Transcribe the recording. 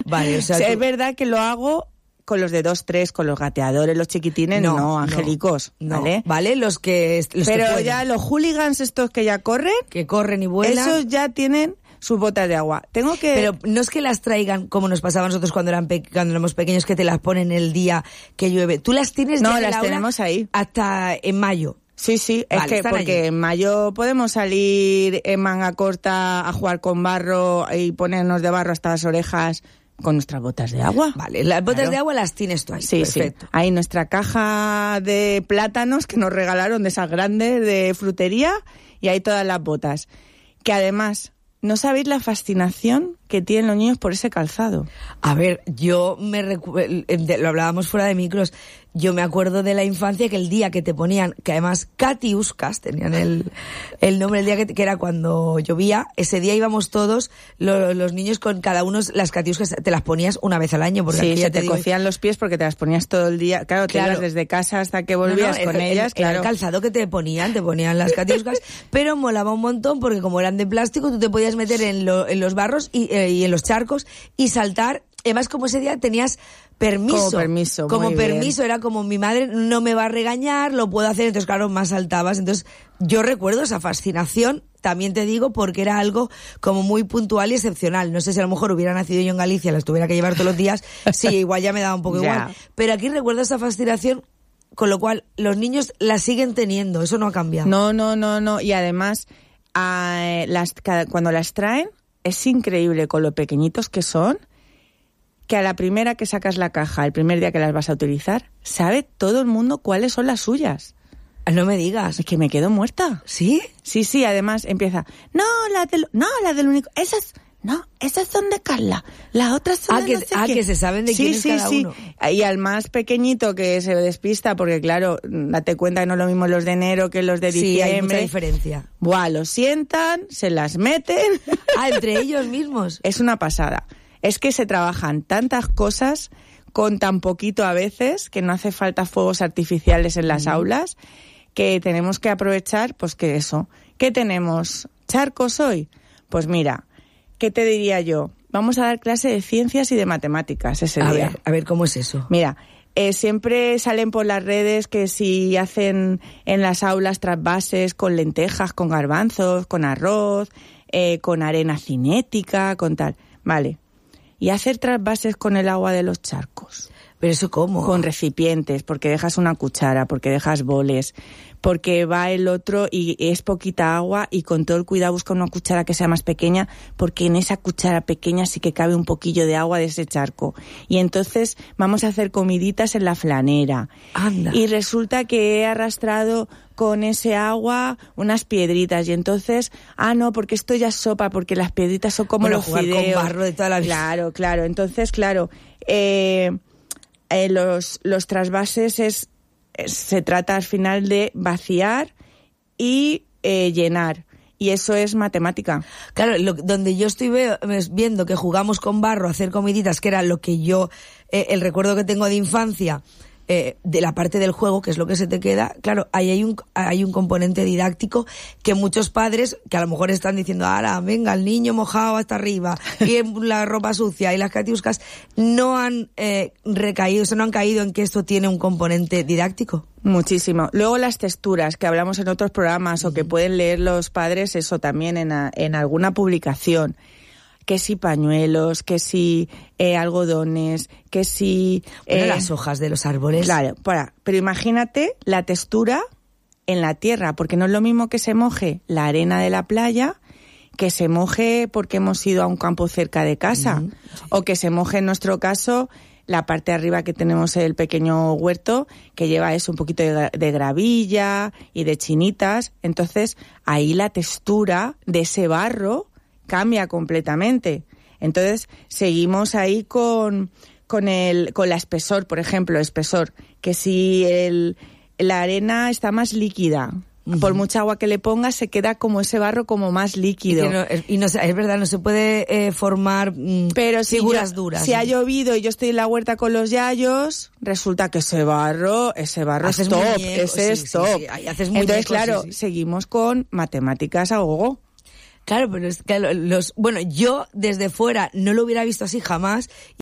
Vale, o sea, es verdad que lo hago con los de 2, 3, con los gateadores, los chiquitines, no, angélicos, ¿vale? No, ¿vale? Los pero que ya los hooligans estos que ya corren... Que corren y vuelan... Esos ya tienen sus botas de agua. Pero no es que las traigan como nos pasaba a nosotros cuando éramos pequeños, que te las ponen el día que llueve. Tú las tienes ya en el aula. No, las tenemos ahí. Hasta en mayo. Sí, vale, es que porque allí. En mayo podemos salir en manga corta a jugar con barro y ponernos de barro hasta las orejas con nuestras botas de agua. Vale, las botas de agua las tienes tú ahí. Sí, perfecto. Sí. Hay nuestra caja de plátanos que nos regalaron, de esas grandes de frutería, y hay todas las botas. Que además, no sabéis la fascinación que tienen los niños por ese calzado. A ver, yo lo hablábamos fuera de micros, yo me acuerdo de la infancia que el día que te ponían, que además Katiuskas tenían el nombre, el día que era cuando llovía, ese día íbamos todos, los niños con cada uno, las Katiuskas te las ponías una vez al año. Porque sí, aquí se te cocían los pies porque te las ponías todo el día. Claro, te ibas desde casa hasta que volvías con ellas. Claro. El calzado que te ponían las Katiuskas, pero molaba un montón porque como eran de plástico, tú te podías meter en los barros y en los charcos y saltar. Además, como ese día tenías permiso. Como permiso, era como mi madre no me va a regañar, lo puedo hacer, entonces claro, más saltabas. Entonces, yo recuerdo esa fascinación, también te digo, porque era algo como muy puntual y excepcional. No sé si a lo mejor hubiera nacido yo en Galicia, las tuviera que llevar todos los días, sí, igual ya me daba un poco igual. Pero aquí recuerdo esa fascinación, con lo cual los niños la siguen teniendo, eso no ha cambiado. No, y además, cuando las traen, es increíble con lo pequeñitos que son, que a la primera que sacas la caja, el primer día que las vas a utilizar, sabe todo el mundo cuáles son las suyas. No me digas. Es que me quedo muerta. ¿Sí? Sí, además empieza, la del único, esas son de Carla, las otras son de no sé quién. Que se saben de quién es cada uno. Y al más pequeñito que se despista, porque claro, date cuenta que no es lo mismo los de enero que los de diciembre. Sí, hay mucha diferencia. Los sientan, se las meten. Entre ellos mismos. Es una pasada. Es que se trabajan tantas cosas con tan poquito a veces, que no hace falta fuegos artificiales en las aulas, que tenemos que aprovechar, pues que eso. ¿Qué tenemos? ¿Charcos hoy? Pues mira, ¿qué te diría yo? Vamos a dar clase de ciencias y de matemáticas ese día. A ver, ¿cómo es eso? Mira, siempre salen por las redes que si hacen en las aulas trasvases con lentejas, con garbanzos, con arroz, con arena cinética, con tal. Vale. Y hacer trasvases con el agua de los charcos. ¿Pero eso cómo? Con recipientes, porque dejas una cuchara, porque dejas boles, porque va el otro y es poquita agua y con todo el cuidado busca una cuchara que sea más pequeña, porque en esa cuchara pequeña sí que cabe un poquillo de agua de ese charco. Y entonces vamos a hacer comiditas en la flanera. Anda. Y resulta que he arrastrado con ese agua unas piedritas y entonces, no, porque esto ya es sopa, porque las piedritas son como los jugar fideos. Con barro de toda la vida. Claro. Entonces, claro, los trasvases se trata al final de vaciar y llenar. Y eso es matemática. Claro, donde yo estoy viendo que jugamos con barro a hacer comiditas, que era lo que yo, el recuerdo que tengo de infancia, de la parte del juego, que es lo que se te queda, claro, ahí hay un componente didáctico que muchos padres, que a lo mejor están diciendo, ahora, venga, el niño mojado hasta arriba, y la ropa sucia, y las Katiuskas, no han no han caído en que esto tiene un componente didáctico. Muchísimo. Luego las texturas, que hablamos en otros programas, o que pueden leer los padres, eso también en alguna publicación. Que si pañuelos, que si algodones, que si... las hojas de los árboles. Claro, pero imagínate la textura en la tierra, porque no es lo mismo que se moje la arena de la playa, que se moje porque hemos ido a un campo cerca de casa, o que se moje en nuestro caso la parte de arriba que tenemos el pequeño huerto, que lleva eso, un poquito de gravilla y de chinitas. Entonces, ahí la textura de ese barro cambia completamente. Entonces, seguimos ahí con la espesor, por ejemplo, que si la arena está más líquida, por mucha agua que le pongas, se queda como ese barro como más líquido. Es verdad, no se puede formar figuras duras. Si ha llovido y yo estoy en la huerta con los yayos, resulta que ese barro es top, ese es top. Sí. Ahí haces muñecos. Entonces, claro, seguimos con matemáticas a gogo. Claro, pero es que yo desde fuera no lo hubiera visto así jamás.